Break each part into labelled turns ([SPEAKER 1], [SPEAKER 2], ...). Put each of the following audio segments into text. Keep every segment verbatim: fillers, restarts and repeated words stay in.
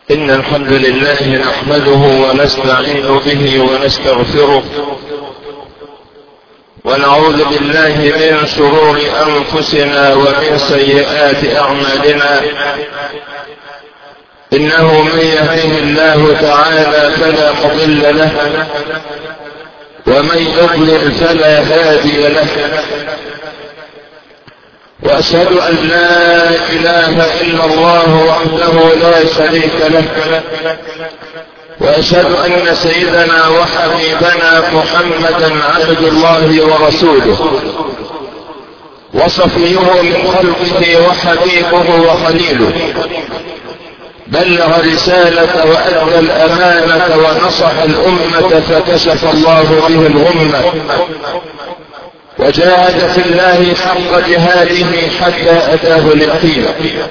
[SPEAKER 1] إن الحمد لله نحمده ونستعين به ونستغفره ونعوذ بالله من شرور أنفسنا ومن سيئات أعمالنا. إنه من يهده الله تعالى فلا مضل له ومن يضلل فلا هادي له، وأشهد أن لا إله إلا الله وحده لا شريك له، وأشهد أن سيدنا وحبيبنا محمدا عبد الله ورسوله وصفيه من خلقه وحبيبه وخليله، بلغ رسالة وأدى الأمانة ونصح الأمة فكشف الله به الغمة، وجاهد في الله حق جهاده حتى أتاه اليقين.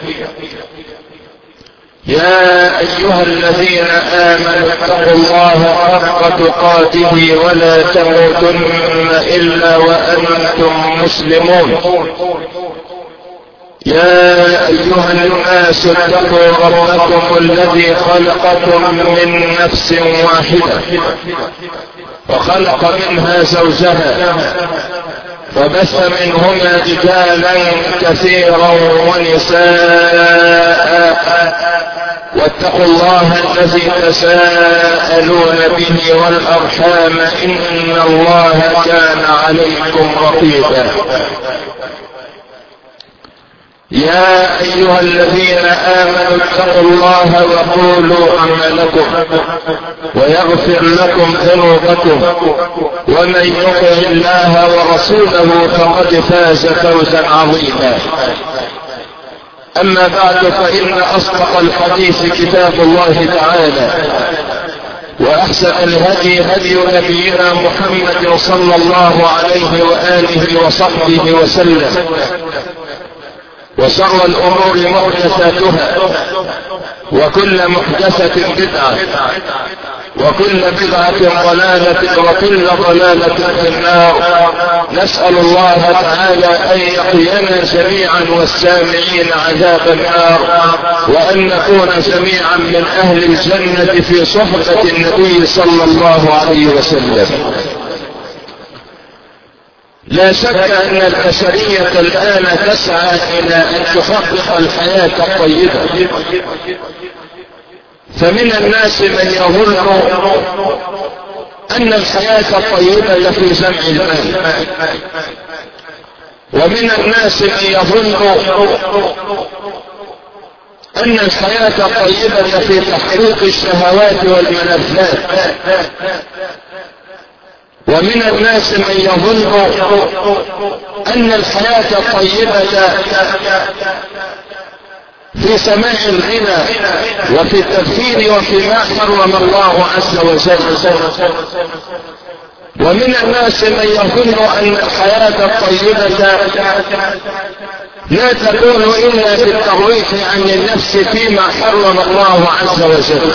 [SPEAKER 1] يا أيها الذين آمنوا اتقوا الله حق تقاته ولا تموتن إلا وأنتم مسلمون. يا أيها الناس اتقوا ربكم الذي خلقكم من نفس واحدة وخلق منها زوجها وبث منهما رجالا كثيرا ونساء، واتقوا الله الذي تساءلون به والأرحام إن الله كان عليكم رقيبا. يا أيها الذين آمنوا اتقوا الله وقولوا أعمالكم ويغفر لكم ذنوبكم، ومن يطع الله ورسوله فقد فاز فوزا عظيما. أما بعد، فإن أصدق الحديث كتاب الله تعالى، وأحسن الهدي هدي نبينا محمد صلى الله عليه وآله وصحبه وسلم، وشر الأمور محدثاتها، وكل محدثة بدعة، وكل بدعة ضلالة، وكل ضلالة في النار. نسأل الله تعالى أن يقينا جميعا والسامعين عذاب النار، وأن نكون جميعا من أهل الجنة في صحبة النبي صلى الله عليه وسلم. لا شك أن البشرية الآن تسعى إلى أن تحقق الحياة الطيبة، فمن الناس من يظن أن الحياة الطيبة في جمع المال، ومن الناس من يظن أن الحياة الطيبة في تحقيق الشهوات والملذات، ومن الناس من يظن أن الحياة الطيبة في سماع الغنى وفي التبذير وفيما حرم الله عز وجل، ومن الناس من يظن أن الحياة الطيبة لا تكون إلا بالترويح عن النفس فيما حرم الله عز وجل.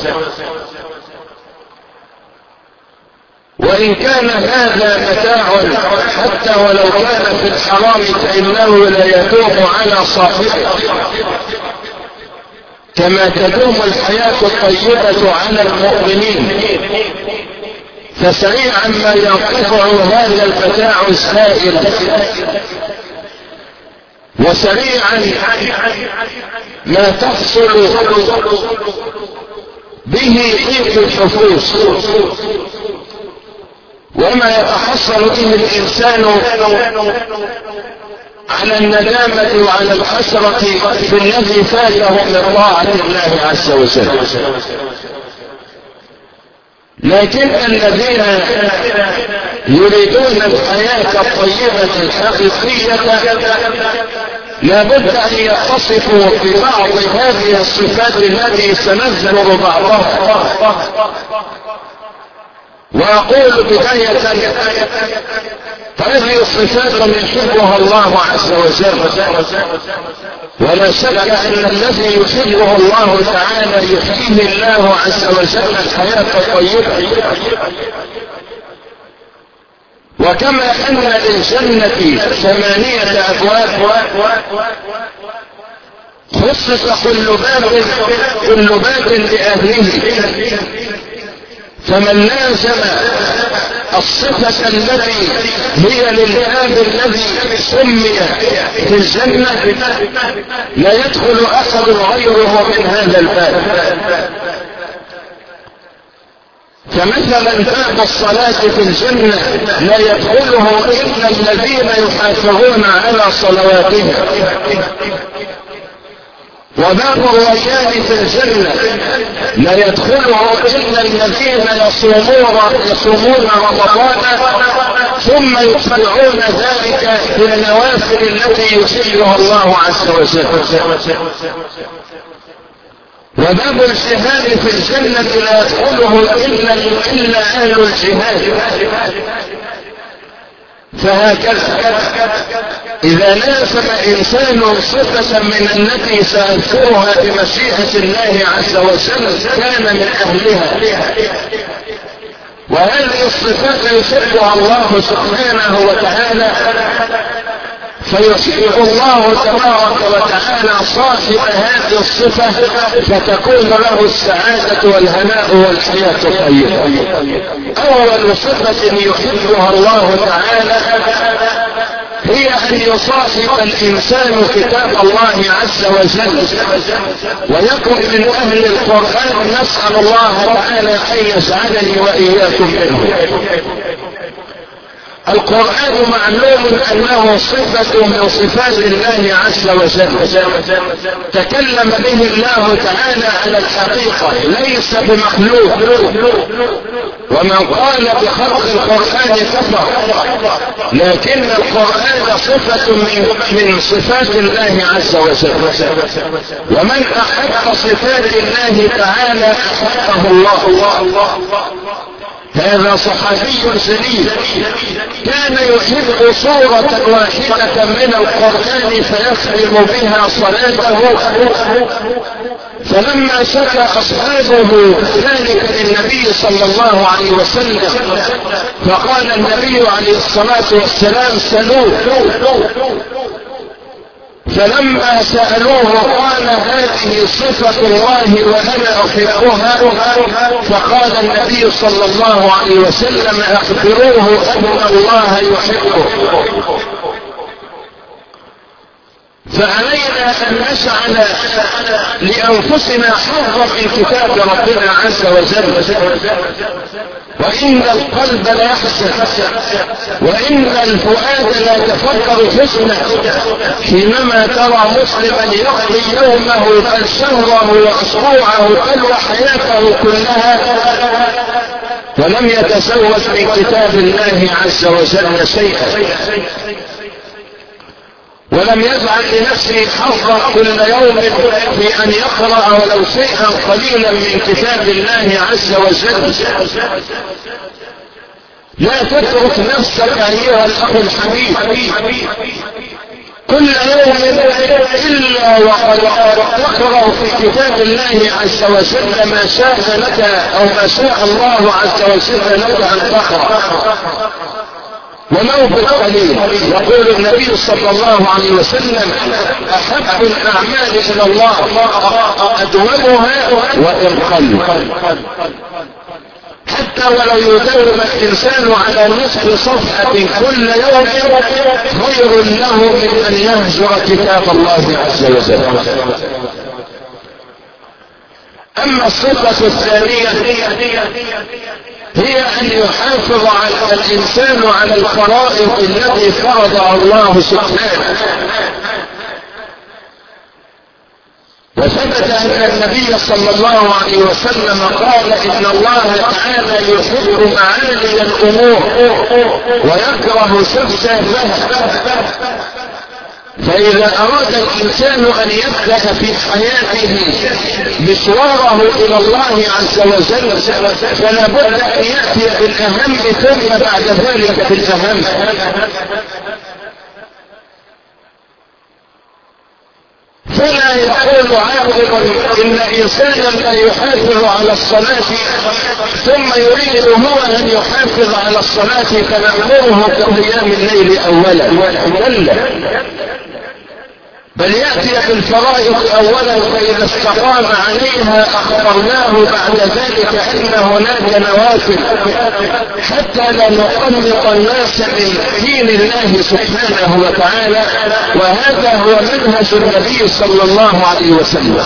[SPEAKER 1] وإن كان هذا متاع حتى ولو كان في الحرام فإنه لا يدوم على صاحبه، كما تدوم الحياة الطيبة على المؤمنين، فسريعا ما ينقطع هذا المتاع السائل، وسريعا ما تحصل به ضيق الحفوظ، وما يتحصل به الإنسان على الندامة وعلى الحسرة في الذي فاته من طاعة الله عز وجل. لكن الذين يريدون الحياة الطيبة الحقيقية لابد أن يتصفوا ببعض هذه الصفات التي سنذكر بعضها. وأقول بداية هذه الصفات من يحبها الله عز وجل، ولا شك أن الذي يحبه الله تعالى يحييه الله عز وجل الحياة الطيبة. وكما أن للجنة ثمانية أبواب، خصص كل باب كل باب لأهله، فمن لازم الصفة التي هي للباب الذي سمي في الجنة لا يدخل أحد غيره من هذا الباب. فمثلا باب الصلاة في الجنة لا يدخله إلا الذين يحافظون على صلواتهم، وباب الريان في الجنة لا يدخله إلا الذين يصومون يصومون رمضان ثم يتبعون ذلك في النوافل التي يحلها الله عز وجل. وباب الجهاد في الجنة لا يدخله إلا إلا أهل الجهاد. فهكذا إذا لازم إنسان صفة من التي سأذكرها بمشيئة الله عز وجل كان من أهلها. وهذه الصفات يحبها الله سبحانه وتعالى، فيحب الله تبارك وتعالى صاحب هذه الصفة فتكون له السعادة والهناء والحياة الطيبة. أول صفة يحبها الله تعالى هي أن يصاحب الإنسان كتاب الله عز وجل ويكون من أهل القرآن. نسأل الله تعالى أن يجعلني وإياكم منه. القرآن معلوم أنه صفة من صفات الله عز وجل، تكلم به الله تعالى على الحقيقة، ليس بمخلوق، ومن قال بخلق القرآن كفر، لكن القرآن صفة من, من صفات الله عز وجل. ومن أحب صفات الله تعالى أحبه الله. هذا صحابي جليل كان يحب صورة واحدة من القرآن فيختم بها صلاته، فلما شكى أصحابه ذلك للنبي صلى الله عليه وسلم فقال النبي عليه الصلاة والسلام سلوه. فلما سألوه قال هذه صفة الله وأنا أحبها، فقال النبي صلى الله عليه وسلم أخبروه أن الله يحبه. فعلينا أن نجعل لأنفسنا حظا من كتاب ربنا عز وجل. وإن القلب لا يحزن وإن الفؤاد لا يتفكر حزنا حينما ترى مسلما يقضي يومه بل شهره وأسبوعه بل وحياته كلها ولم يتزوج من كتاب الله عز وجل شيئا، ولم يجعل لنفسه حظا كل يوم في أن يقرأ ولو شيئا قليلا من كتاب الله عز وجل. لا تترك نفسك أيها الأخ الحبيب كل يوم إلا وقد تقرأ في كتاب الله عز وجل ما شاء لك أو ما شاء الله عز وجل لك أن تقرأ ولو بالقليل. يقول النبي صلى الله عليه وسلم أحب الأعمال إلى الله أدومها وإن قل، حتى ولو يداوم الإنسان على نصف صفحة كل يوم خير له من أن يهجر كتاب الله عز وجل. أما الصفة الثانية هي أن يحافظ على الإنسان على الفرائض التي فرضها الله سبحانه. وثبت أن النبي صلى الله عليه وسلم قال إن الله تعالى يحب معالي الأمور ويكره سفسافها. فإذا أراد الإنسان أن يبدأ في حياته مشواره إلى الله عز وجل فلا بد أن يأتي بالأهم ثم بعد ذلك بالأهم. فلا يقول عاقل إن إنسانا لا يحافظ على الصلاة ثم يريد هو أن يحافظ على الصلاة فنأمره كقيام الليل أولا. بل يأتي بالفرائض أولا، فإذا استقام عليها أخبرناه بعد ذلك أن هناك نوافل، حتى لا نقلق الناس من دين الله سبحانه وتعالى. وهذا هو منهج النبي صلى الله عليه وسلم.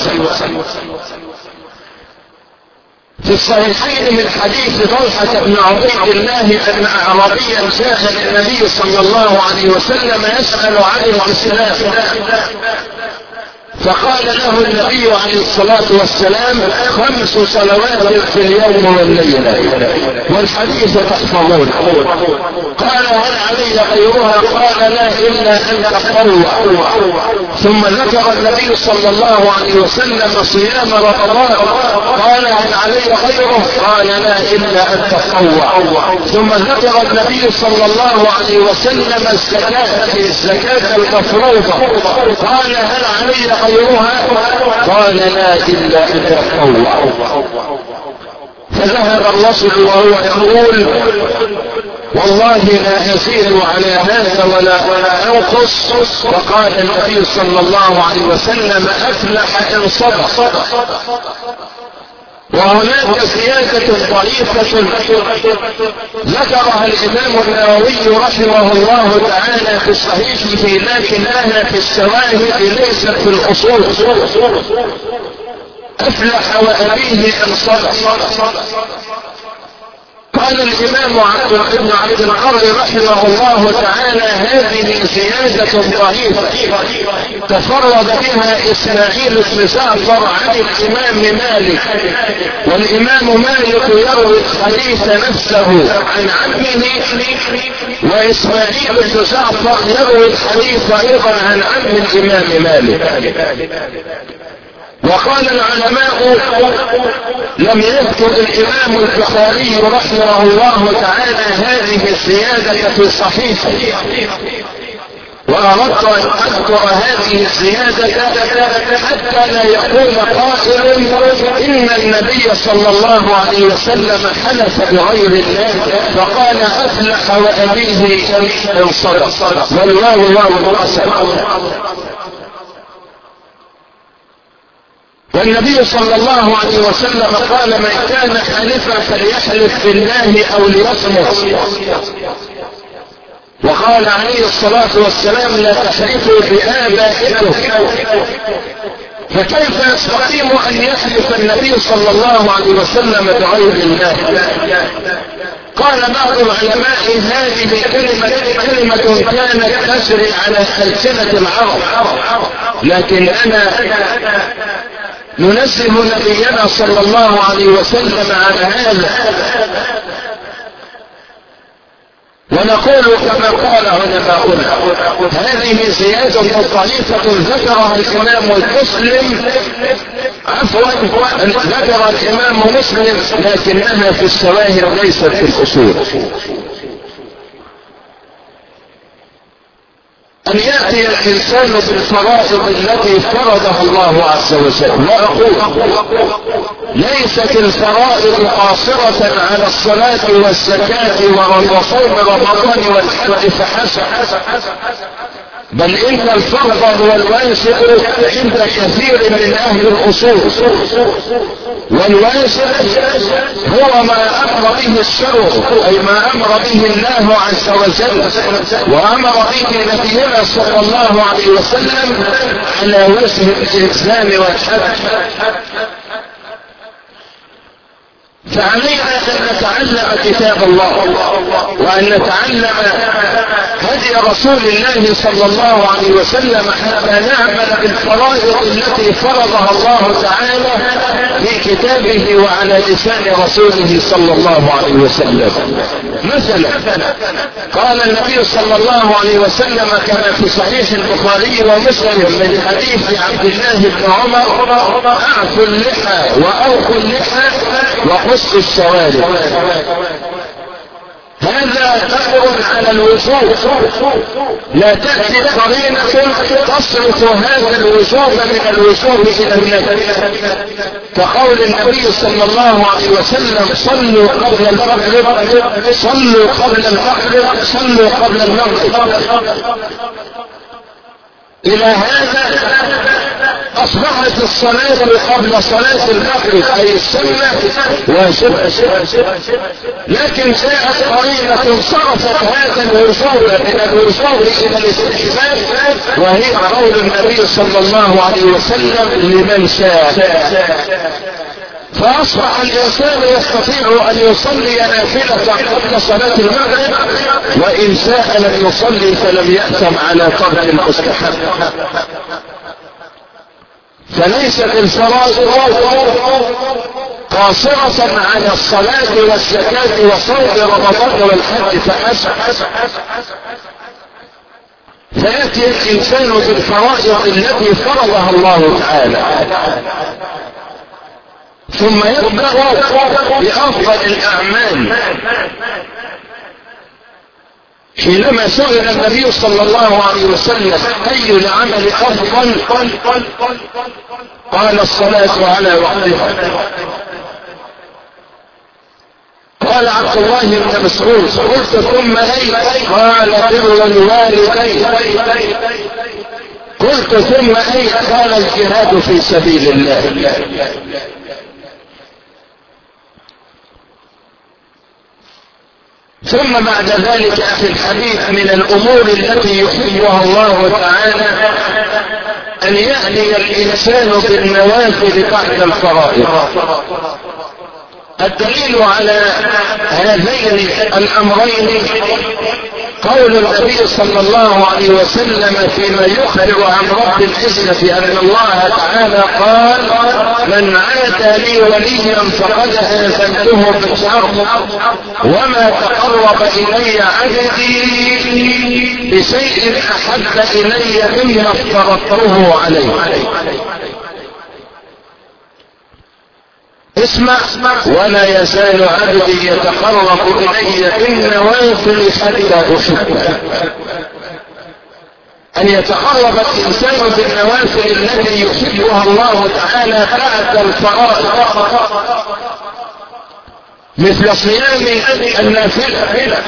[SPEAKER 1] في الصحيحين من حديث طلحة بن عبيد الله أن أعرابيا جاء للنبي صلى الله عليه وسلم يسأل عن الإسلام، فقال له النبي عليه الصلاة والسلام: خمس صلوات في اليوم والليلة، والحديث تحفظون. قال: هل علي غيرها؟ قال: لا، إلا أن تطوع. ثم ذكر النبي صلى الله عليه وسلم صيام رمضان، قال: هل علي غيره؟ قال: لا، إلا أن تطوع. ثم ذكر النبي صلى الله عليه وسلم الزكاة، الزكاة المفروضة، قال: هل علي غيرها؟ قال: لا، إلا أن تطوع. فذهب الرسول وهو يقول: والله لا أزيد على هذا ولا أنقص. وقال النبي صلى الله عليه وسلم: أفلح إن صدق. وهناك زيادة ضعيفة ذكرها الإمام النووي رحمه الله تعالى في صحيحه، لكنها في الشواهد ليست في الأصول. أفلح وأبيه إن صدق. قال الإمام عبد بن عبد البر رحمه الله تعالى: هذه زيادة ضعيفة تفرد بها إسماعيل بن جعفر عن الإمام مالك، والإمام مالك يروي الحديث نفسه عن عمه، وإسماعيل بن جعفر يروي الحديث أيضا عن عم الإمام مالك. وقال العلماء: لم يذكر الإمام البخاري رحمه الله تعالى هذه الزيادة في صحيحه، وأردت أن أذكر هذه الزيادة حتى لا يقول قائل إن النبي صلى الله عليه وسلم حلف بغير الله فقال: أفلح وأبيه إن صدق. والله واو القسم. والنبي صلى الله عليه وسلم قال: من كان حالفا فليحلف بالله أو ليصمت. وقال عليه الصلاة والسلام: لا تحلفوا بآبائكم. فكيف يستقيم أن يحلف النبي صلى الله عليه وسلم بغير الله؟ قال بعض العلماء: هذه كلمة كلمة كانت تسري على ألسنة العرب، لكن أنا ننزه نبينا صلى الله عليه وسلم عن هذا، ونقول كما قال علماؤنا: هذه زيادة ضعيفة ذكرها الإمام مسلم، عفوا ذكر الإمام مسلم، لكنها في الشواهد ليست في الأصول. أن يأتي الإنسان بالفرائض التي فرضها الله عز وجل. وأقول: ليست الفرائض قاصرة على الصلاة والزكاة وصوم رمضان والحج فحسب، بل إن الفرض هو الواجب عند كثير من أهل الأصول، والواجب هو ما أمر به الشرع، أي ما أمر به الله عز وجل وأمر به نبينا صلى الله عليه وسلم على وجه الإلزام والحد. فعلينا أن نتعلم كتاب الله، وأن نتعلم هدي رسول الله صلى الله عليه وسلم حتى نعمل بالفرائض التي فرضها الله تعالى في كتابه وعلى لسان رسوله صلى الله عليه وسلم. مثلا قال النبي صلى الله عليه وسلم كما في صحيح البخاري ومسلم من حديث عبد الله بن عمر: أعفوا اللحى وأوفوا اللحى وقصوا الشوارب. هذا أمر على الوجوب، لا تأتي قرينة تصرف هذا الوجوب من الوجوب إلى الندب، كقول النبي صلى الله عليه وسلم: صلوا قبل المغرب، صلوا قبل المغرب، صلوا قبل المغرب. الى هذا اصبحت الصلاة قبل صلاة المغرب اي السنة واجبة، لكن جاءت قرينة صرفت هذا الوصول من الوصول الى الاستحباب، وهي قول النبي صلى الله عليه وسلم لمن شاء. فاصبح الانسان يستطيع ان يصلي نافلة قبل صلاة المغرب، وان شاء لم يصلي فلم يأثم على ترك المستحب. فليست الفرائض قاصرة على الصلاة والزكاة وصوم رمضان والحج فحسب، فيأتي الإنسان بالفرائض التي فرضها الله تعالى، ثم يبدأ بأفضل الأعمال. حينما سئل النبي صلى الله عليه وسلم أي العمل أفضل قال الصلاة على وقتها. قال عبد الله بن مسعود قلت ثم أي؟ قال بر الوالدين. قلت ثم أي؟ قال الجهاد في سبيل الله. ثم بعد ذلك في الحديث من الأمور التي يحبها الله تعالى أن يأتي الإنسان بالنوافل بعد الفرائض. الدليل على هذين الأمرين قول النبي صلى الله عليه وسلم فيما يخبر عن رب العزة أن الله تعالى قال من عاد لي وليا فقد آذنته بالحرب وما تقرب إلي عبدي بشيء أحب إلي مما افترضته عليه. اسمع ولا يزال عبدي يتقرب إلي بالنوافل حتى أحبه. أن يتقرب الإنسان بالنوافل التي يحبها الله تعالى بعد الفرائض، مثل صيام النافلة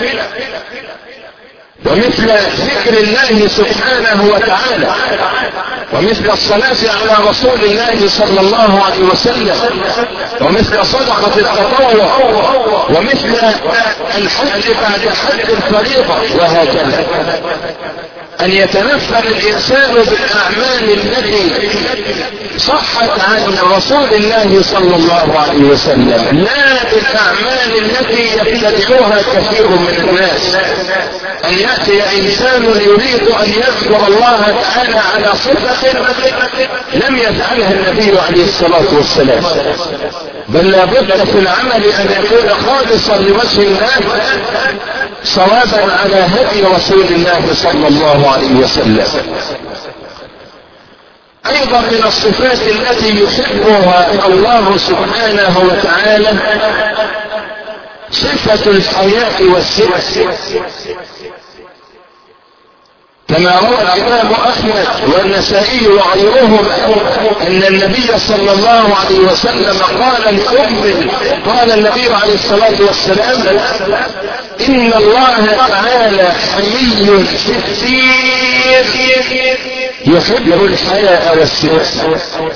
[SPEAKER 1] ومثل ذكر الله سبحانه وتعالى ومثل الصلاة على رسول الله صلى الله عليه وسلم ومثل صدقة التطوع ومثل الحج بعد حج الفريضة وهكذا. أن يتنفل الإنسان بالأعمال التي صحت عن رسول الله صلى الله عليه وسلم، لا بالأعمال التي يبتدعها كثير من الناس. أن يأتي إنسان يريد أن يذكر الله تعالى على صفة لم يفعلها النبي عليه الصلاة والسلام، بل لا بد في العمل أن يكون خالصا لوجه الله صوابا على هدي رسول الله صلى الله عليه وسلم. أيضا من الصفات التي يحبها الله سبحانه وتعالى صفة الحياء والستر، كما روى الإمام أحمد والنسائي وغيرهم أن النبي صلى الله عليه وسلم قال لأم قال النبي عليه الصلاة والسلام إن الله تعالى حيي ستير يحب الحياء والستر،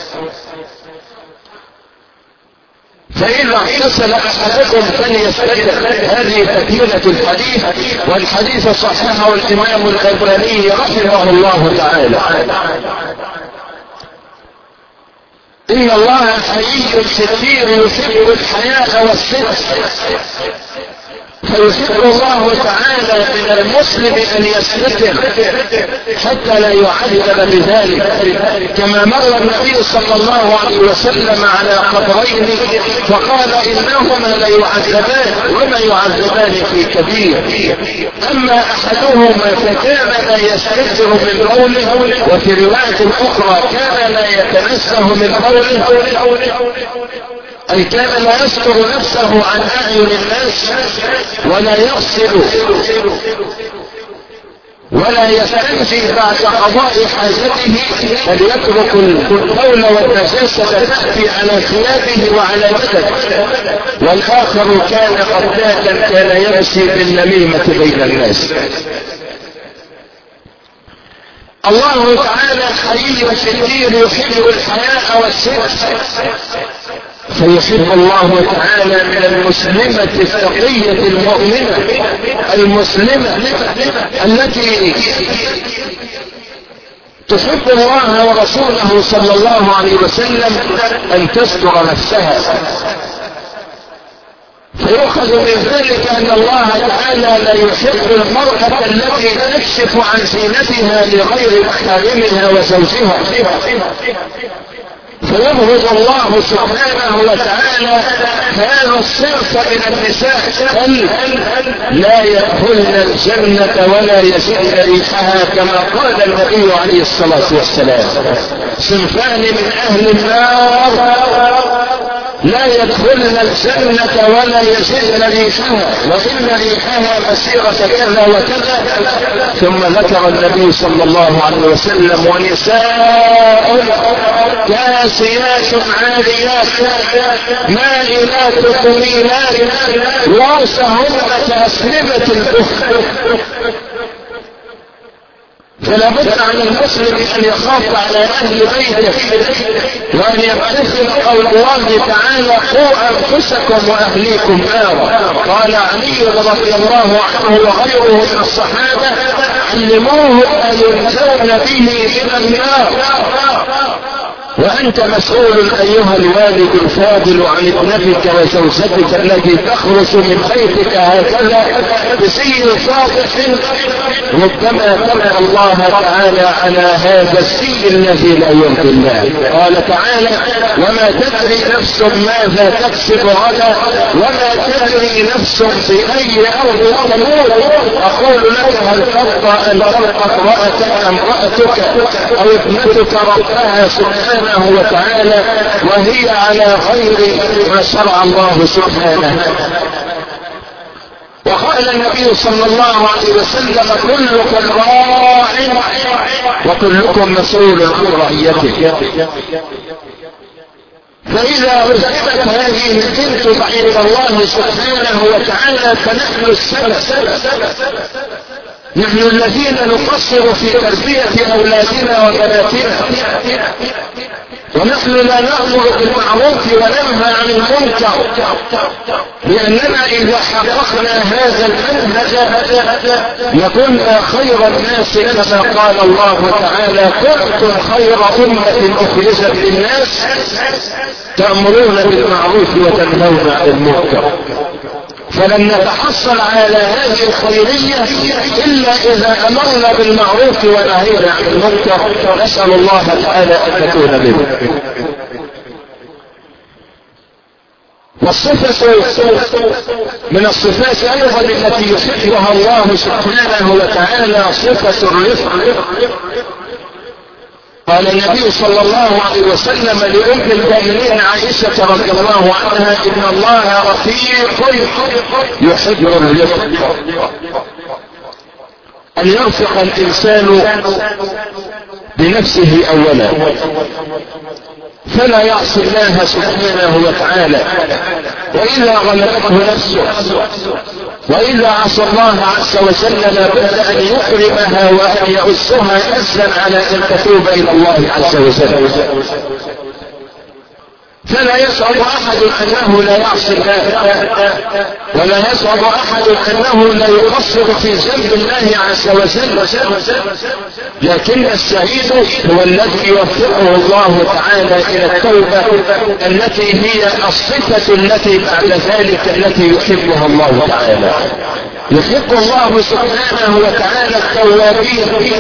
[SPEAKER 1] فإذا اغتسل أحدكم فليستتر. هذه تكملة الحديث، والحديث صححه الإمام الألباني رحمه الله تعالى. إن الله حيي ستير يحب الحياء والستر، فيحب الله تعالى من المسلم أن يستتر حتى لا يعذب بذلك، كما مر النبي صلى الله عليه وسلم على قبرين فقال إنهما لا يعذبان وما يعذبان في كبير، أما أحدهما فكان لا يستتر من قوله، وفي رواية أخرى كان لا يتنزه من قوله، أي كان لا يستر نفسه عن أعين الناس ولا يغسل ولا يستنجي بعد قضاء حاجته، بل يترك البول والنجاسة تأتي على ثيابه وعلى بدنه. والآخر كان قتالا كان يمشي بالنميمة بين الناس. الله تعالى حي شديد يحب الحياء والسر، فيحب الله تعالى من المسلمة التقية المؤمنة المسلمة التي تحب الله ورسوله صلى الله عليه وسلم أن تستر نفسها. فيؤخذ من ذلك أن الله تعالى لا يحب المرأة التي تكشف عن زينتها لغير محارمها وزوجها، فيبغض الله سبحانه وتعالى هذا الصنف من النساء، بل لا يدخلن الجنة ولا يجدن ريحها، كما قال النبي عليه الصلاة والسلام: صنفان من أهل النار لا يدخلن الجنة ولا يجدن ريحها، وإن ريحها مسيرة كذا وكذا. ثم ذكر النبي صلى الله عليه وسلم: ونساء كاسيات عاريات مائلات مميلات رؤوسهن كأسنمة البخت. فلا بد عن المسلم ان يخاف على اهل بيته وان يمتثل قول الله تعالى: قوا انفسكم واهليكم نارا. قال علي رضي الله عنه وغيره من الصحابه: علموه ان ينزون به الى النار. وأنت مسؤول أيها الوالد الفاضل عن ابنتك وزوجتك التي تخرج من بيتك هكذا بسي فاضح، ربما تلقى الله تعالى على هذا السي الذي لا يرضي الله. قال تعالى: وما تدري نفس ماذا تكسب غدا وما تدري نفس بأي أرض تموت. أقول لك: هل ترضى أن تلقى امرأتك امرأتك أو ابنتك ربها سبحانه وتعالى وهي على غير ما شرع الله سبحانه؟ وقال النبي صلى الله عليه وسلم: كلكم راع وكلكم مسؤول عن رعيته. فإذا عذبت هذه البنت عند الله سبحانه وتعالى فنحن السبب، نحن الذين نقصر في تربية أولادنا وبناتنا، ونحن لا نأمر بالمعروف وننهى عن المنكر، لأننا إذا حققنا هذا المنهج لكنا خير الناس، كما قال الله تعالى: كنتم خير أمة أخرجت للناس تأمرون بالمعروف وتنهون عن المنكر. فلن نتحصل على هذه الخيرية إلا إذا أمرنا بالمعروف ونهينا عن المنكر. نسأل الله تعالى أن نكون منه. والصفة من الصفات أيضا التي يحبها الله سبحانه وتعالى صفة الرفق. قال النبي صلى الله عليه وسلم لأم المؤمنين عائشة رضي الله عنها: إن الله رفيق يحب الرفق. أن يرفق الإنسان بنفسه أولا، فلا يعصي الله سبحانه وتعالى، وإذا غلبته نفسه وإذا عصى الله عز وجل لابد أن يكرمها وأن يؤسها أسلا على أن تتوب إلى الله عز وجل. فلا يشعر أحد أنه لا يعصي الله، ولا يشعر أحد أنه لا يقصر في جنب الله عز وجل، لكن السعيد هو الذي يوفقه الله تعالى إلى التوبة التي هي الصفة التي بعد ذلك التي يحبها الله تعالى. يحب الله سبحانه وتعالى التوابين.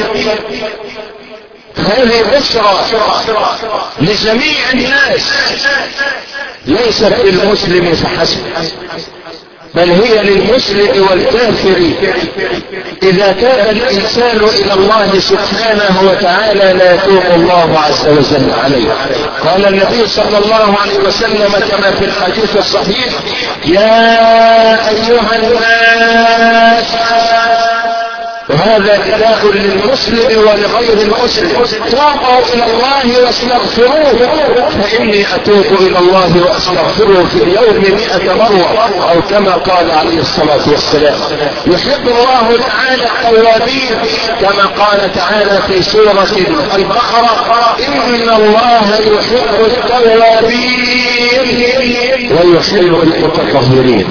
[SPEAKER 1] هذه بشرى لجميع الناس، ليست للمسلم فحسب، بل هي للمسلم والكافر إذا تاب الإنسان إلى الله سبحانه وتعالى لا يتوب الله عز وجل عليه. قال النبي صلى الله عليه وسلم كما في الحديث الصحيح: يا أيها الناس وهذا نداء للمسلم ولغير المسلم: توبوا الى الله واستغفروه فاني اتوب الى الله واستغفره في اليوم مئة مرة، او كما قال عليه الصلاة والسلام. يحب الله تعالى التوابين كما قال تعالى في سورة البقرة: ان الله يحب التوابين ويحب المتطهرين.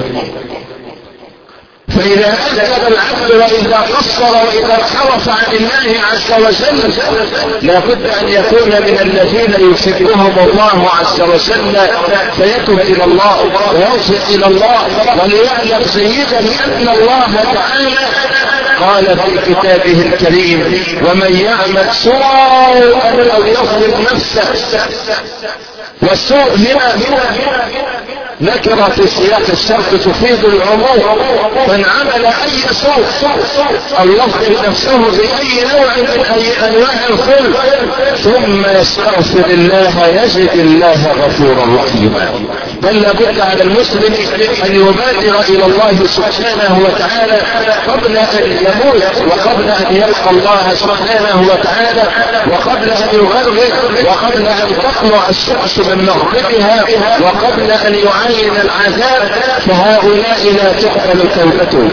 [SPEAKER 1] فإذا أذنب العبد وإذا قصر وإذا انحرف عن الله عز وجل لا بد أن يكون من الذين يحبهم الله عز وجل، فيتوب إلى الله ويرجع إلى الله، وليعلم سيدا أن الله تعالى قال في كتابه الكريم: ومن يعمل سوءا أو يظلم نفسه. والسوء هنا نكرة في سياق الشرط تفيد العموم، من عمل اي سوء او يظلم نفسه باي نوع من اي انواع الظلم ثم يستغفر الله يجد الله غفورا رحيما. بل لابد على المسلم ان يبادر الى الله سبحانه وتعالى قبل ان يموت وقبل ان يلقى الله سبحانه وتعالى وقبل ان يغرق وقبل ان تطلع الشمس من مغربها وقبل ان يعين العذاب، فهؤلاء لا تقبل توبتهم.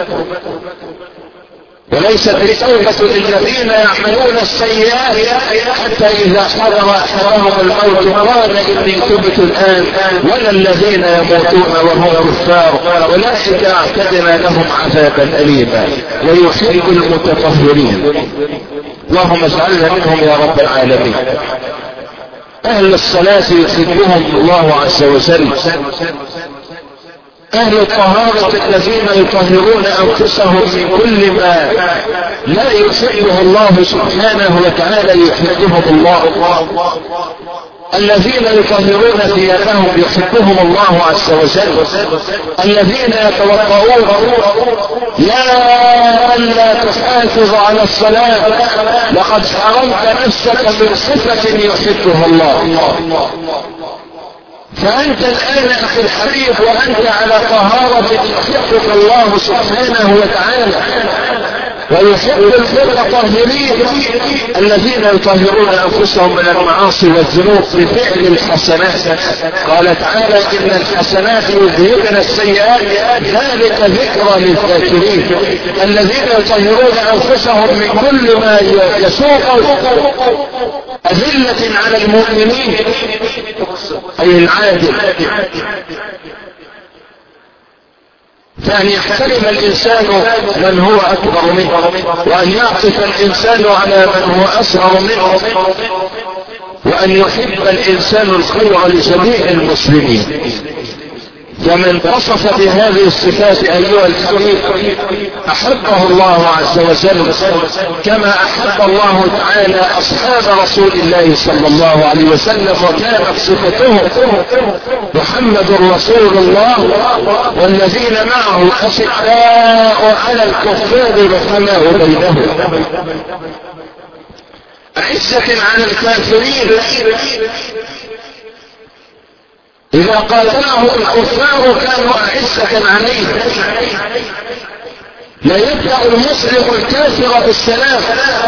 [SPEAKER 1] وليست التوبة للذين يعملون السيئات حتى إذا حضر أحدهم الموت قال إني تبت الآن، ولا الذين يموتون وهم كفار أولئك أعتدنا لهم عذابا أليما. ويحب المتطهرين. اللهم اجعلنا منهم يا رب العالمين. أهل الصلاة يحبهم الله عز وجل. أهل الطهارة الذين يطهرون أنفسهم من كل ما لا يحبه الله سبحانه وتعالى يحبهم الله. الذين يطهرون ثيابهم يحبهم الله عز وجل. الذين يتوضؤون يا من لا تحافظ على الصلاة لقد حرمت نفسك من صفة يحبها الله. فأنت الآن أخي الحبيب وأنت على طهارة يحبك الله سبحانه وتعالى، ويحب المتطهرين الذين يطهرون أنفسهم من المعاصي والذنوب بفعل الحسنات. قال تعالى: إن الحسنات يذهبن السيئات ذلك ذكرى للذاكرين. الذين يطهرون أنفسهم من كل ما يسوق أذلة على المؤمنين أي العادل، فأن يحترم الإنسان من هو أكبر منه، وأن يعطف الإنسان على من هو أصغر منه، وأن يحب الإنسان الخير لجميع المسلمين. فمن وصف بهذه الصفات أيها الحبيب أحبه الله عز وجل كما أحب الله تعالى أصحاب رسول الله صلى الله عليه وسلم، وكانت صفته محمد رسول الله والذين معه أشداء على الكفار رحماء بينهم أعزة على الكافرين. إذا قاتله الكفار كانوا أعزة عليه. لا يبدأ المسلم الكافر بالسلام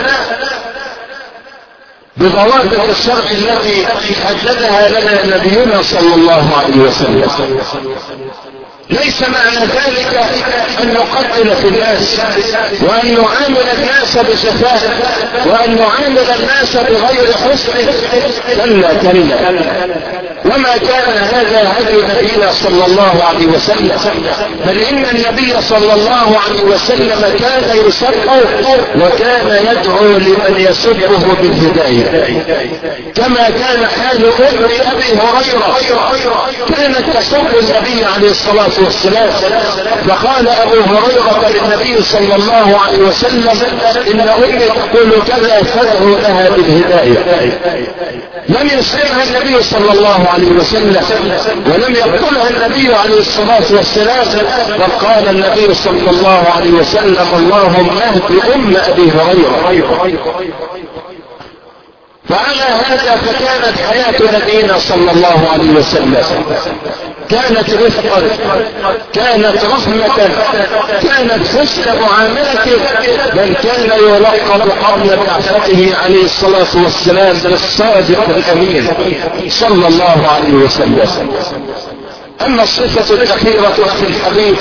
[SPEAKER 1] بضوابط الشرع التي حددها لنا نبينا صلى الله عليه وسلم. ليس معنى ذلك أن نقتل في الناس وأن نعامل الناس بجفاء وأن نعامل الناس بغير حسن، كلا كلا، وما كان هذا هدي نبينا صلى الله عليه وسلم. بل إن النبي صلى الله عليه وسلم كان يسبه وكان يدعو لمن يسبه بالهداية، كما كان حال أم أبي هريرة كانت تسب النبي عليه الصلاة والسلام، فقال أبو هريرة للنبي صلى الله عليه وسلم: إن أمي تقول كذا فادعو لها بالهداية. لم يسلمها النبي صلى الله عليه وسلم ولم يقتلها النبي عليه الصلاة والسلام، بل قال النبي صلى الله عليه وسلم: اللهم اهد أم أبي هريرة. وعلى هذا فكانت حياة نبينا صلى الله عليه وسلم كانت رفقا، كانت رحمة، كانت حسن معاملة، بل كان يلقب قبل بعثته عليه الصلاة والسلام بالصادق الأمين صلى الله عليه وسلم. أما الصفة الأخيرة أخي الحبيب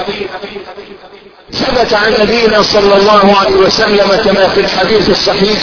[SPEAKER 1] ثبت عن نبينا صلى الله عليه وسلم كما في الحديث الصحيح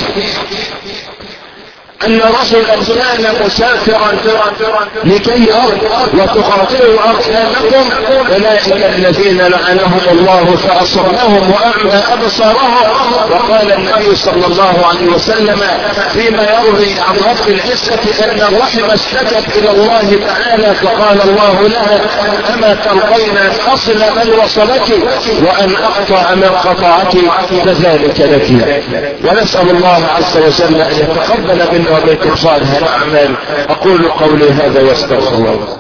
[SPEAKER 1] أن رجلا كان مسافرا لكي يرد وتخاطئوا أرحامكم، أولئك الذين لعنهم الله فأصرهم وأعمى أبصارهم. وقال النبي صلى الله عليه وسلم فيما يروي عن رب العزة أن الرحم اشتكت إلى الله تعالى فقال الله لها أما ترضين أن أصل من وصلك وأن أقطع من قطعك فذلك لك. ونسأل الله عز وجل أن يتقبل منا ومنكم صالح الأعمال. أقول قولي هذا واستغفر الله.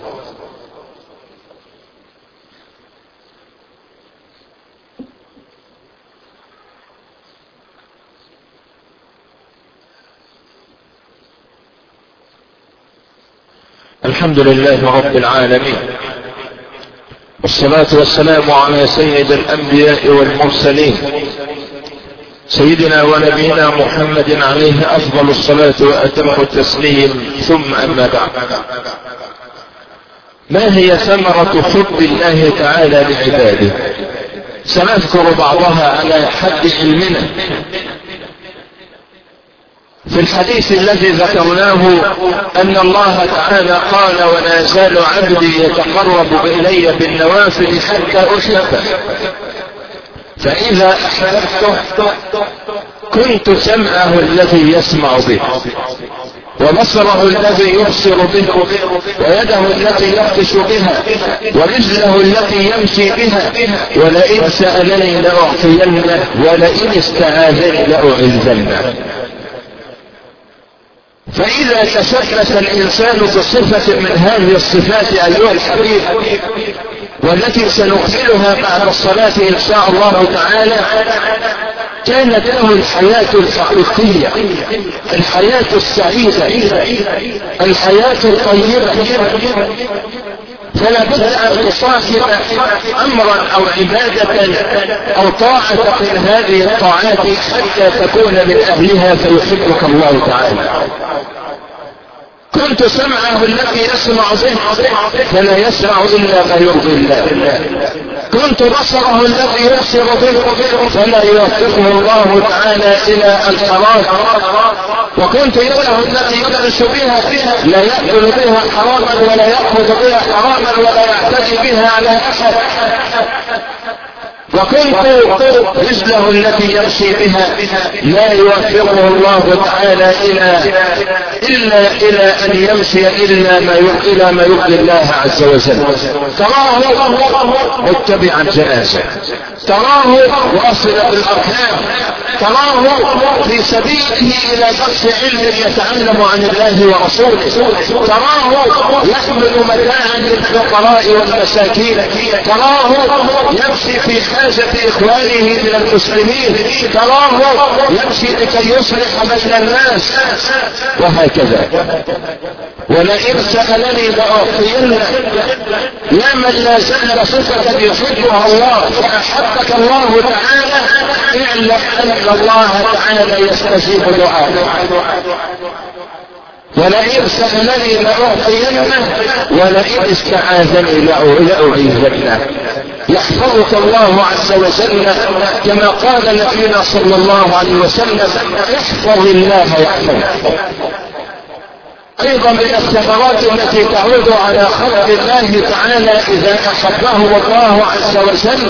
[SPEAKER 1] الحمد لله رب العالمين، والصلاة والسلام على سيد الأنبياء والمرسلين سيدنا ونبينا محمد عليه أفضل الصلاة وأتم التسليم. ثم أما بعد، ما هي ثمرة حب الله تعالى لعباده؟ سنذكر بعضها على حد علمنا. في الحديث الذي ذكرناه أن الله تعالى قال ولا يزال عبدي يتقرب إلي بالنوافل حتى أحبه، فإذا أحببته كنت سمعه الذي يسمع به وبصره الذي يبصر به ويده التي يبطش بها ورجله التي يمشي بها، ولئن سألني لأعطينه ولئن استعاذني لأعيذنه. فإذا تشبث الإنسان بصفة من هذه الصفات أيها الحبيب والتي سنكملها بعد الصلاة إن شاء الله تعالى، كانت له الحياة الحقيقية، الحياة السعيدة، الحياة الطيبة. فلا بد أن تصاحب أمرا أو عبادة أو طاعة من هذه الطاعات حتى تكون من أهلها فيحبك الله تعالى. كنت سمعه الذي يسمع به فلا يسمع إلا ما يرضي الله. كنت بصره الذي يبصر به فلا يوفقه الله تعالى إلى الحرام. وكنت يده التي يبرش بها لا يأكل بها حراما ولا يأخذ بها حراما ولا يعتدي بها على أحد. وكنت رجله التي يمشي بها لا يوفقه الله تعالى إلى إلا إلى أن يمشي إلا ما إلى ما يرضي الله عز وجل. تراه متبعا جنازة، تراه واصل بالأرحام، تراه في سبيله إلى درس علم يتعلم عن الله ورسوله، تراه يحمل متاعا للفقراء والمساكين، تراه يمشي في حاجة إخوانه من المسلمين، تراه يمشي لكي يصلح بين الناس، وهكذا. ولئن سألني لأعطينه. يا من لا زال صفة يحبها الله فأحبك الله تعالى، اعلم أن الله تعالى يستجيب دعاءك. ولئن سألني لأعطينه ولئن استعاذني لأعيذنه. يحفظك الله عز وجل كما قال نبينا صلى الله عليه وسلم احفظ الله يحفظك. ايضا من الثمرات التي تعود على خلق الله تعالى اذا احبه الله عز وجل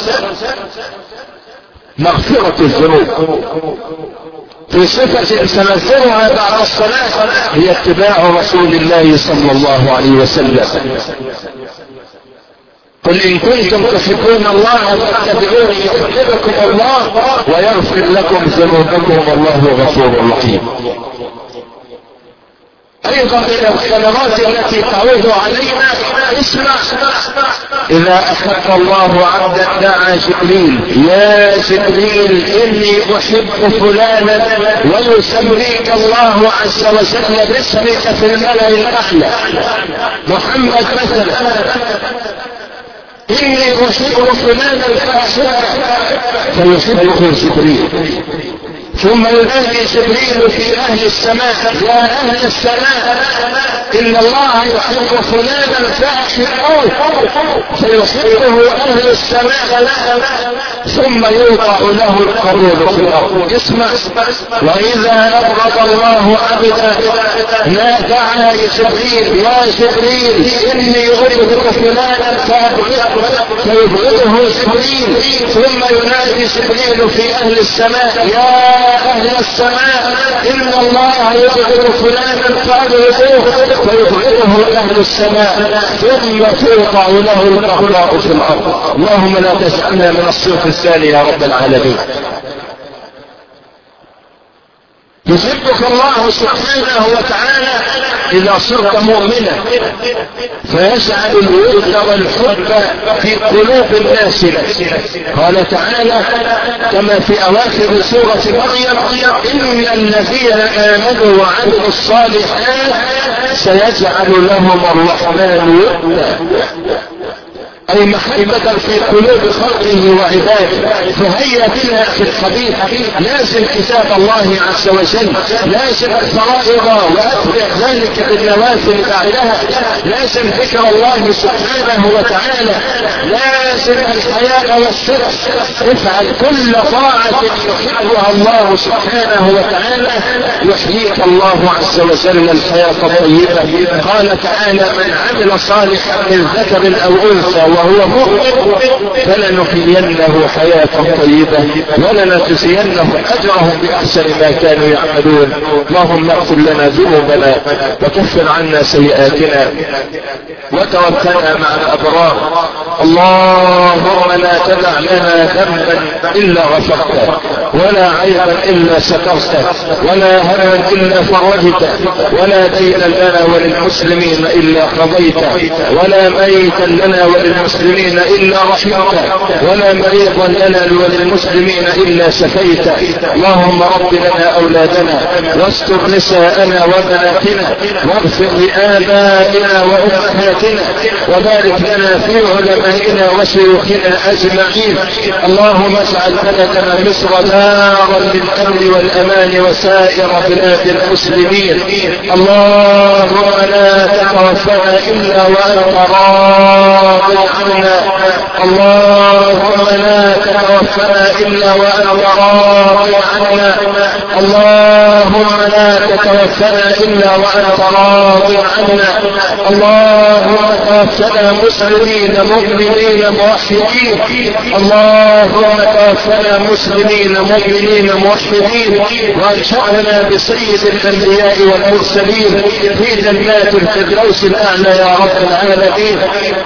[SPEAKER 1] مغفرة الذنوب. في صفة سنذكرها بعد الصلاة هي اتباع رسول الله صلى الله عليه وسلم. قل إن كنتم تحبون الله فاتبعوني يحببكم الله ويغفر لكم ذنوبكم والله غفور رحيم. ايضا من الثمرات التي تعود علينا اسمع، إذا أحب الله عبدا دعا جبريل: يا جبريل إني أحب فلانا، ويسميك الله عز وجل باسمك في الملأ الأعلى. محمد مثلا: إني أحب فلانا فأحبه، فيحبه جبريل. ثم ينادي جبريل في أهل السماء: يا أهل السماء إن الله يحب فلانا فأحبوه، فيحبه أهل السماء. ثم يوضع له القبول في الأرض. اسمع: وإذا أبغض الله عبدا نادى جبريل: يا جبريل إني أبغض فلانا فأبغضه، فيبغضه جبريل. ثم ينادي جبريل في أهل السماء: يا أهل السماء إن الله يبغض فلانا فأبغضوه، فيبغضه أهل السماء. ثم توضع له الأخلاق في الأرض. اللهم لا تجعلنا من الصنف الثاني يا رب العالمين. يحبك الله سبحانه وتعالى إذا صرت مؤمنا، فيجعل الود والحب في قلوب الناس. قال تعالى كما في أواخر سورة مريم: إن الذين آمنوا وعملوا الصالحات سيجعل لهم الرحمن ودا، أي محبة في قلوب خلقه وعباده. فهيا بنا في الحديث لازم كتاب الله عز وجل، لازم الفرائض وأتبع ذلك بالنوافل بعدها، لازم ذكر الله سبحانه وتعالى، لازم الحياء والصدق. افعل كل طاعة يحبها الله سبحانه وتعالى يحييك الله عز وجل الحياة الطيبة. قال تعالى: من عمل صالحا من ذكر أو أنثى وهو مؤمن فلنحيينه حياة طيبة ولنجزينهم أجرهم بأحسن ما كانوا يعملون. اللهم اغفر لنا ذنوبنا وكفر عنا سيئاتنا وتوفنا مع الأبرار. اللهم لا تدع لنا ذنبا إلا غفرته، ولا عيبا إلا سترته، ولا هما إلا فرجته، ولا دينا لنا وللمسلمين إلا قضيته، ولا ميتا لنا وللمسلمين إلا رحمته، ولا مريضا لنا وللمسلمين إلا شفيته. اللهم رب لنا أولادنا واستر نساءنا وبناتنا، واغفر لآبائنا وأمهاتنا، وبارك لنا في علمائنا وشيوخنا أجمعين. اللهم اجعل بلدنا مصر دارا للأمن والأمان وسائر بلاد المسلمين. اللهم لا تتوفنا إلا وأنت راض عنا. اللهم لا تتوفنا إلا وأنت راض عنا. اللهم لا تتوفنا إلا وأنت راض عنا. اللهم توفنا مسلمين مؤمنين موحدين. اللهم توفنا مسلمين مؤمنين موحدين، وانشأنا بسيد الأنبياء والمرسلين في جنات الفردوس الأعلى يا رب العالمين.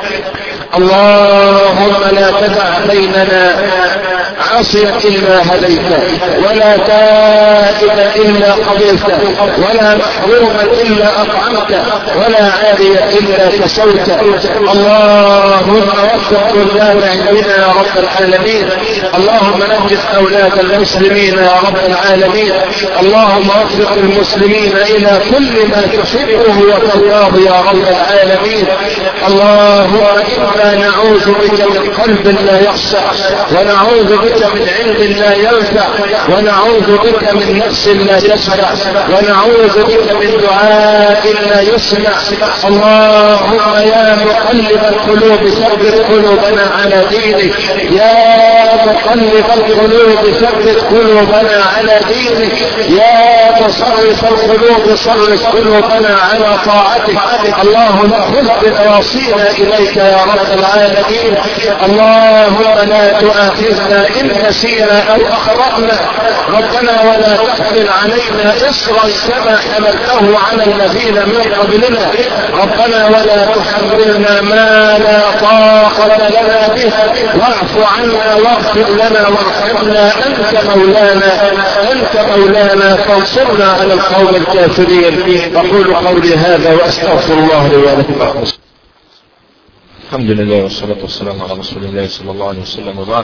[SPEAKER 1] اللهم لا تدع بيننا عاصيا إلا هديته، ولا تائبا إلا قبلته، ولا محروما إلا أطعمته، ولا عاريا إلا كسوته. اللهم وفق طلابنا عندنا يا رب العالمين. اللهم نجد أولاد المسلمين يا رب العالمين. اللهم وفق المسلمين إلى كل ما تحبه وترضاه يا رب العالمين. اللهم إنا نعوذ بك من قلب لا يخشع، ونعوذ بك من علم لا ينفع، ونعوذ بك من نفس لا تشبع، ونعوذ بك من دعاء لا يسمع. اللهم يا مقلب القلوب ثبت قلوبنا على دينك، يا مقلب القلوب ثبت قلوبنا على دينك، يا مصرف القلوب صرف قلوبنا على طاعتك. اللهم خذ بنواصينا إليك يا رب العالمين. اللهم لا تؤاخذنا إن نسينا أو أخطأنا. ربنا ولا تحمل علينا إصرا كما حملته على الذين من قبلنا. ربنا ولا تحملنا ما لا طاقة لنا به، واعف عنا واغفر لنا وارحمنا. أنت مولانا أنت مولانا فانصرنا على القوم الكافرين. أقول قولي هذا وأستغفر الله لي ولكم. الحمد لله والصلاة والسلام على رسول الله صلى الله عليه وسلم وبعد.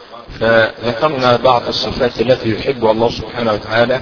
[SPEAKER 1] فذكرنا بعض الصفات التي يحبها الله سبحانه وتعالى،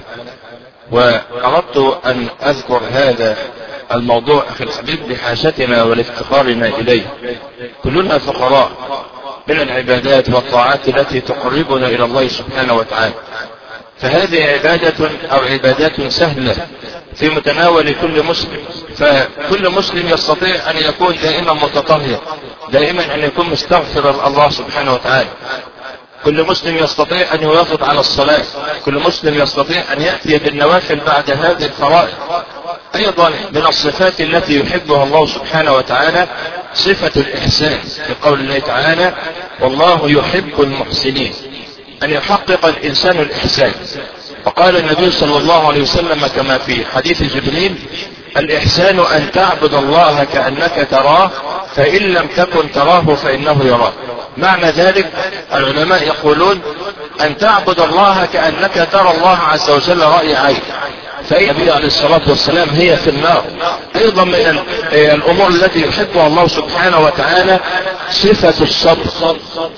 [SPEAKER 1] وأردت أن أذكر هذا الموضوع أخي الحبيب لحاجتنا ولافتقارنا إليه. كلنا فقراء من العبادات والطاعات التي تقربنا إلى الله سبحانه وتعالى، فهذه عبادة أو عبادات سهلة في متناول كل مسلم، فكل مسلم يستطيع أن يكون دائما متطهر، دائما أن يكون مستغفر الله سبحانه وتعالى. كل مسلم يستطيع أن يواظب على الصلاة، كل مسلم يستطيع أن يأتي بالنوافل بعد هذه الفرائض. أيضا من الصفات التي يحبها الله سبحانه وتعالى صفة الإحسان، في قول الله تعالى: والله يحب المحسنين، أن يحقق الإنسان الإحسان. وقال النبي صلى الله عليه وسلم كما في حديث جبريل: الإحسان أن تعبد الله كأنك تراه، فإن لم تكن تراه فإنه يراك. معنى ذلك العلماء يقولون أن تعبد الله كأنك ترى الله عز وجل رأي عين، فإن النبي عليه الصلاة والسلام هي في النار. أيضا من الأمور التي يحبها الله سبحانه وتعالى صفة الصبر.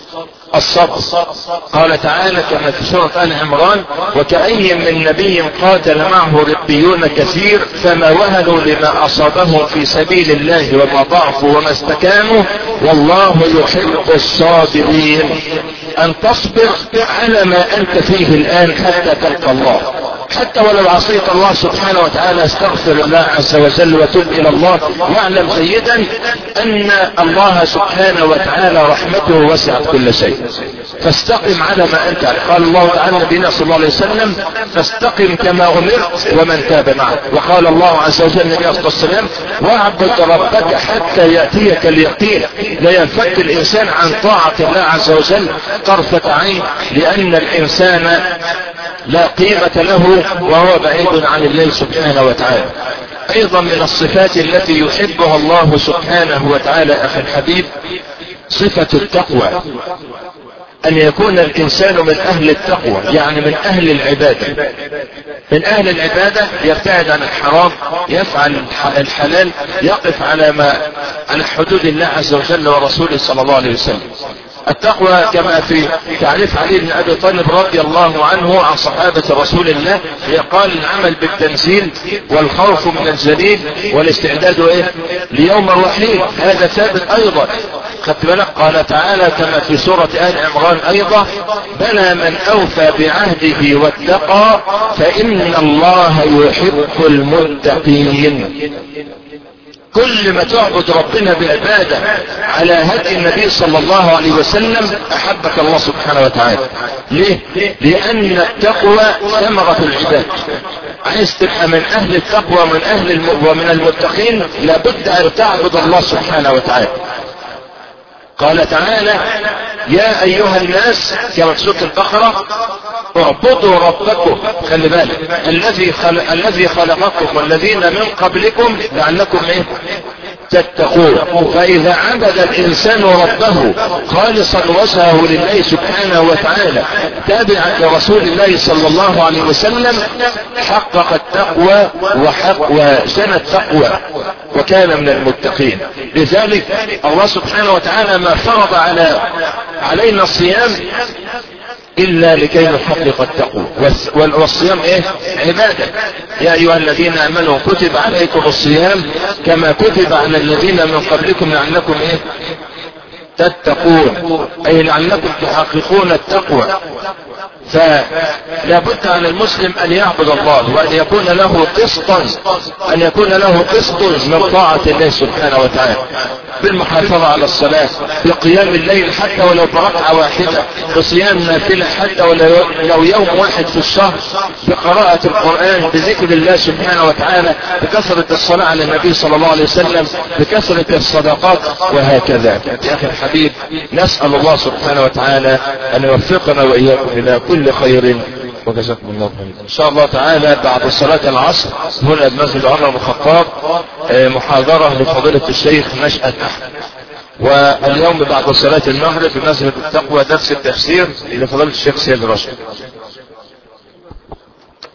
[SPEAKER 1] الصبر قال تعالى كما في سورة آل عمران: وكأي من نبي قاتل معه ربيون كثير فما وهنوا لما أصابهم في سبيل الله وما ضعفوا وما استكانوا والله يحب الصابرين. أن تصبر على ما أنت فيه الآن حتى تلقى الله، حتى ولو عصيت الله سبحانه وتعالى استغفر الله عز وجل وتب إلى الله، واعلم جيدا أن الله سبحانه وتعالى رحمته وسعت كل شيء. فاستقم على ما أنت عليه. قال الله تعالى نبينا صلى الله عليه وسلم: فاستقم كما أمرت ومن تاب معك. وقال الله عز وجل النبي عليه الصلاة والسلام: واعبد ربك حتى يأتيك اليقين. لا ينفك الإنسان عن طاعة الله عز وجل طرفة عين، لأن الإنسان لا قيمة له وهو بعيد عن الله سبحانه وتعالى. أيضا من الصفات التي يحبها الله سبحانه وتعالى أخي الحبيب صفة التقوى، أن يكون الإنسان من أهل التقوى، يعني من أهل العبادة. من أهل العبادة يبتعد عن الحرام، يفعل الحلال، يقف على ما على حدود الله عز وجل ورسوله صلى الله عليه وسلم. التقوى كما في تعريف علي بن أبي طالب رضي الله عنه عن صحابة رسول الله قال: العمل بالتنزيل والخوف من الجليل والاستعداد إيه؟ ليوم الرحيل. هذا ثابت أيضا. خدت بالك؟ قال تعالى كما في سورة آل عمران أيضا: بلى من أوفى بعهده واتقى فإن الله يحب المتقين. كل ما تعبد ربنا بعبادة على هدي النبي صلى الله عليه وسلم أحبك الله سبحانه وتعالى. ليه؟ لأن التقوى ثمرة العباد. عايز تبقى من أهل التقوى ومن أهل الم... ومن المتقين لابد أن تعبد الله سبحانه وتعالى. قال تعالى: يا أيها الناس كما في سورة البقرة: اعبدوا ربكم. خلي بالك، الذي خلق الذي خلقكم والذين من قبلكم لعلكم ايه تتقون. فإذا عبد الإنسان ربه خالصا وجهه لله سبحانه وتعالى تابعا لرسول الله صلى الله عليه وسلم حقق التقوى وحق وجنى التقوى وكان من المتقين. لذلك الله سبحانه وتعالى ما فرض على علينا الصيام إلا لكي نحقق التقوى. والصيام ايه؟ عبادة. يا أيها الذين آمنوا كتب عليكم الصيام كما كتب على الذين من قبلكم لعلكم ايه تتقون، أي لعلكم تحققون التقوى. فلا بد على المسلم أن يعبد الله وأن يكون له قسطا أن يكون له قسط من طاعة الله سبحانه وتعالى، بالمحافظة على الصلاة، بقيام الليل حتى ولو بركعة واحدة، بصيام نافلة حتى ولو يوم واحد في الشهر، بقراءة القرآن، بذكر الله سبحانه وتعالى، بكثرة الصلاة على النبي صلى الله عليه وسلم، بكثرة الصدقات، وهكذا. يا أخي الحبيب، نسأل الله سبحانه وتعالى أن يوفقنا وإياكم إلى كل خير، وجزاكم الله خيرا. إن شاء الله تعالى بعد صلاة العصر هنا بمسجد عمر بن الخطاب محاضرة لفضيلة الشيخ نشأت أحمد، واليوم بعد صلاة المغرب في مسجد التقوى درس التفسير لفضيلة الشيخ سيد راشد.